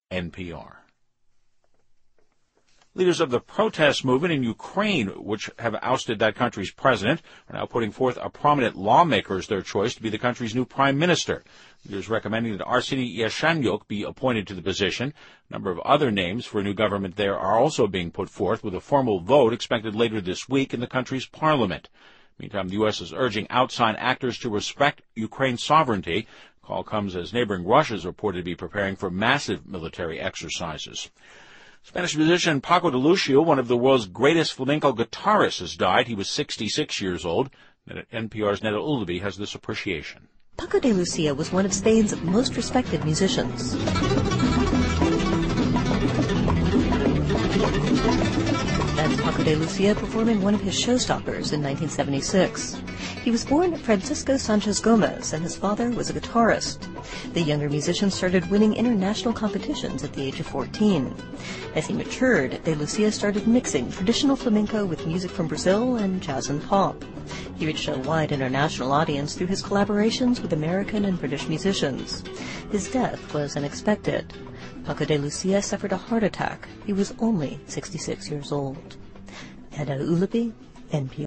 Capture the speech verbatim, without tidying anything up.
N P R. Leaders of the protest movement in Ukraine, which have ousted that country's president, are now putting forth a prominent lawmaker as their choice to be the country's new prime minister. Leaders recommending that Arseniy Yashanyuk be appointed to the position. A number of other names for a new government there are also being put forth, with a formal vote expected later this week in the country's parliament. Meantime, the U S is urging outside actors to respect Ukraine's sovereignty. The call comes as neighboring Russia is reported to be preparing for massive military exercises. Spanish musician Paco de Lucia, one of the world's greatest flamenco guitarists, has died. He was sixty-six years old. N P R's Neda Ulaby has this appreciation. Paco de Lucia was one of Spain's most respected musicians. That's Paco de Lucia performing one of his showstoppers in nineteen seventy-six. He was born Francisco Sanchez Gomez, and his father was a guitarist. The younger musician started winning international competitions at the age of fourteen. As he matured, de Lucia started mixing traditional flamenco with music from Brazil and jazz and pop. He reached a wide international audience through his collaborations with American and British musicians. His death was unexpected. Paco de Lucia suffered a heart attack. He was only sixty-six years old. Neda Ulaby, N P R.